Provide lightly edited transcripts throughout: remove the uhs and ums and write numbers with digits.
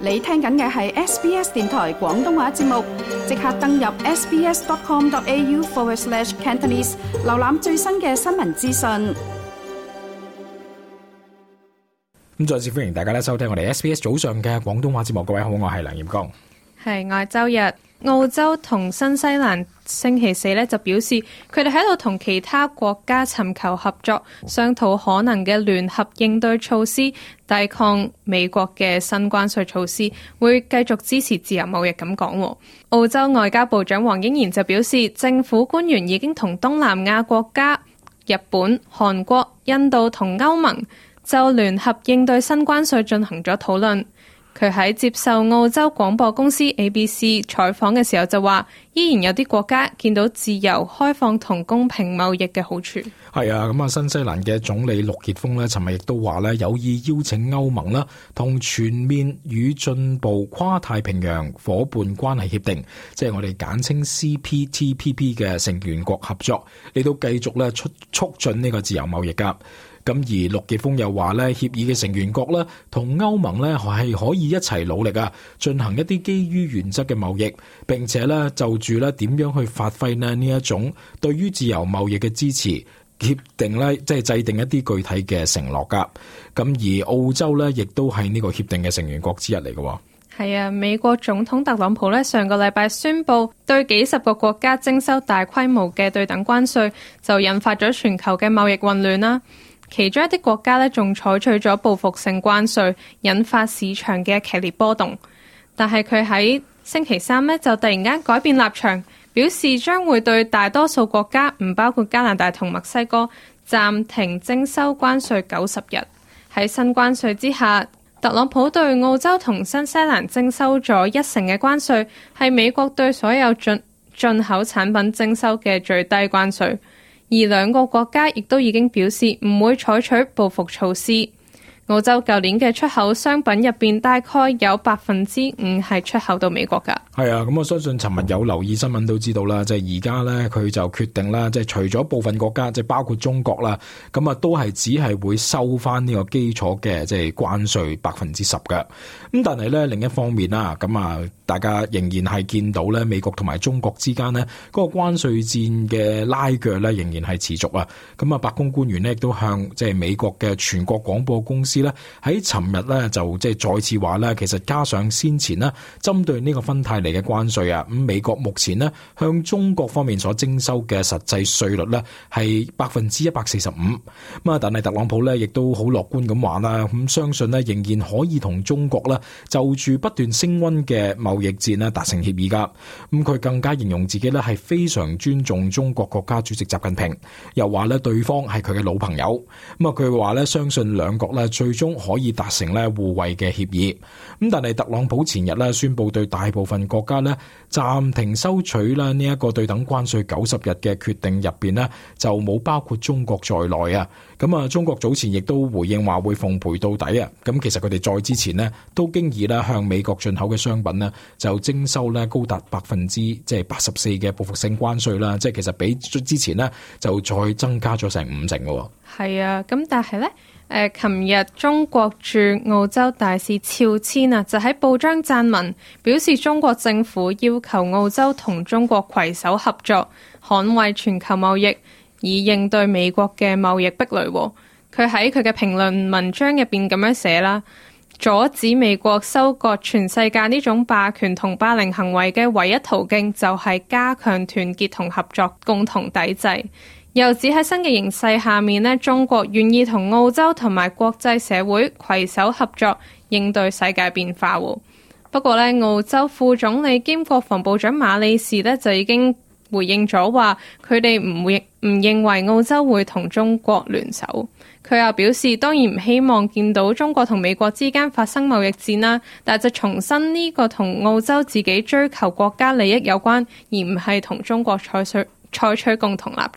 你聽緊嘅係 SBS 電台廣東話節目，即刻登入 sbs.com.au/Cantonese 瀏覽最新嘅新聞資訊。 咁再次歡迎大家咧收聽我哋 SBS 早上嘅廣東話節目。各位好，我係梁艷光。 係，我係周日。澳洲同新西蘭星期四咧就表示，佢哋喺度同其他國家尋求合作，商討可能嘅聯合應對措施，抵抗美國嘅新關稅措施，會繼續支持自由貿易咁講。澳洲外交部長黃英賢就表示，政府官員已經同東南亞國家、日本、韓國、印度同歐盟就聯合應對新關稅進行咗討論。佢喺接受澳洲廣播公司 ABC 採訪嘅時候就話，依然有啲國家見到自由、開放同公平貿易嘅好處。 係啊，咁啊，新西蘭嘅總理陸傑峰呢，尋日亦都話呢，有意邀請歐盟啦，同全面與進步跨太平洋夥伴關係協定，即係我哋簡稱 CPTPP 嘅成員國合作，嚟到繼續咧促進呢個自由貿易噶。咁而陸傑峰又話咧，協議嘅成員國咧同歐盟咧係可以一齊努力啊，進行一啲基於原則嘅貿易，並且咧就住咧點樣去發揮呢一種對於自由貿易嘅支持協定咧，即係制定一啲具體嘅承諾噶。咁而澳洲咧亦都係呢個協定嘅成員國之一嚟嘅。 係啊，美國總統特朗普咧上個禮拜宣布對幾十個國家徵收大規模嘅對等關稅，就引發咗全球嘅貿易混亂啦。其中一啲國家咧，仲採取咗報復性關稅，引發市場嘅劇烈波動。但係佢喺星期三咧，就突然間改變立場，表示將會對大多數國家，唔包括加拿大同墨西哥，暫停徵收關稅90日。喺新關稅之下，特朗普對澳洲同新西蘭徵收咗1%嘅關稅，係美國對所有進口產品徵收嘅最低關稅。而兩個國家亦都已經表示唔會採取報復措施。澳洲舊年嘅出口商品入邊，大概有5%係出口到美國噶。 係啊，咁我相信尋日有留意新聞都知道啦，即係而家咧佢就決定啦，即係除咗部分國家，即係包括中國啦，咁啊都係只係會收翻呢個基礎嘅即係關稅10%嘅。咁但係咧另一方面啦，咁啊大家仍然係見到咧美國同埋中國之間呢嗰個關稅戰嘅拉鋸咧仍然係持續啊。咁啊白宮官員呢亦都向即係美國嘅全國廣播公司咧喺尋日咧就即係再次話咧，其實加上先前呢針對呢個芬太尼嘅關稅啊，咁美國目前呢向中國方面所徵收嘅實際稅率呢係145%。咁啊，但係特朗普呢亦都好樂觀咁話啦，咁相信呢仍然可以同中國呢就住不斷升溫嘅貿易戰呢達成協議噶。咁佢更加形容自己呢係非常尊重中國國家主席習近平，又話呢對方係佢嘅老朋友。咁啊，佢話呢相信兩國呢最終可以達成呢互惠嘅協議。咁但係特朗普前日呢宣布對大部分國家呢暫停收取啦呢一個對等關稅90日嘅決定入邊呢就冇包括中國在內啊。咁啊，中國早前亦都回應話會奉陪到底啊。咁其實佢哋再之前呢都經已啦向美國進口嘅商品呢就徵收呢高達84%嘅報復性關稅啦。即係其實比之前呢就再增加咗成50%嘅。 係啊，咁但係呢琴日中國駐澳洲大使肖千啊，就喺報章撰文表示，中國政府要求澳洲同中國攜手合作，捍衛全球貿易，以應對美國嘅貿易壁壘。佢喺佢嘅評論文章入邊咁樣寫啦，阻止美國收割全世界呢種霸權同霸凌行為嘅唯一途徑就係加強團結同合作，共同抵制。又指喺新嘅形勢下面呢，中國願意同澳洲同埋國際社會攜手合作，應對世界變化。不過呢，澳洲副總理兼國防部長馬里士呢就已經回應咗話，佢哋唔認為澳洲會同中國聯手。佢又表示，當然唔希望見到中國同美國之間發生貿易戰啦，但就重申呢個同澳洲自己追求國家利益有關，而唔係同中國採取共同立場。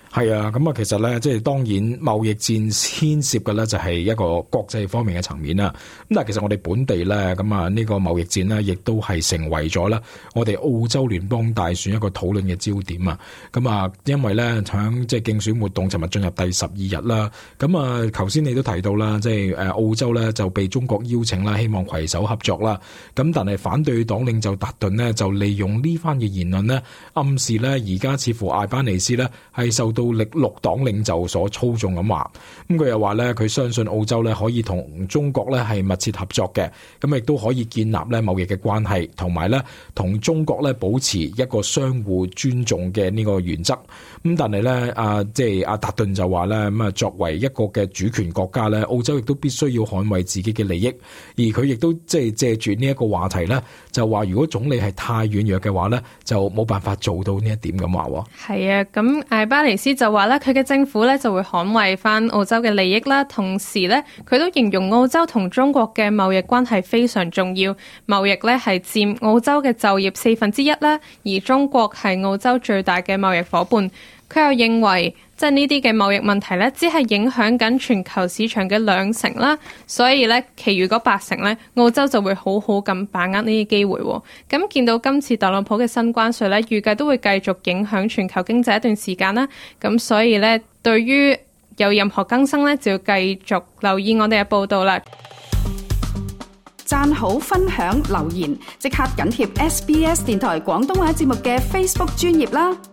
係啊，咁啊，其實咧，即係當然貿易戰牽涉嘅咧就係一個國際方面嘅層面啦。咁但係其實我哋本地咧，咁啊呢個貿易戰咧，亦都係成為咗咧我哋澳洲聯邦大選一個討論嘅焦點啊。咁啊，因為咧響即係競選活動，尋日進入第12日啦。咁啊，頭先你都提到啦，即係澳洲咧就被中國邀請啦，希望攜手合作啦。咁但係反對黨領袖達頓呢，就利用呢番嘅言論呢，暗示咧而家似乎艾班尼斯咧係受到綠黨領袖所操縱咁話。咁佢又話咧，佢相信澳洲咧可以同中國咧係密切合作嘅，咁亦都可以建立咧貿易嘅關係，同埋咧同中國咧保持一個相互尊重嘅呢個原則。咁但係咧，即係阿達頓就話咧，咁啊作為一個嘅主權國家咧，澳洲亦都必須要捍衛自己嘅利益。而佢亦都即係借住呢一個話題咧，就話如果總理係太軟弱嘅話咧，就冇辦法做到呢一點咁話。 係啊，咁艾巴尼斯就話咧，佢嘅政府咧就會捍衛翻澳洲嘅利益啦。同時咧，佢都形容澳洲同中國嘅貿易關係非常重要，貿易咧係佔澳洲嘅就業1/4啦，而中國係澳洲最大嘅貿易夥伴。佢又認為，即係呢啲嘅貿易問題咧，只係影響緊全球市場嘅2成啦，所以咧，其餘嗰8成咧，澳洲就會好好咁把握呢啲機會。咁見到今次特朗普嘅新關稅咧，預計都會繼續影響全球經濟一段時間啦。咁所以咧，對於有任何更新咧，就要繼續留意我哋嘅報道啦。 讚好、分享、留言，即刻緊貼SBS 電台廣東話節目嘅 Facebook 專頁啦！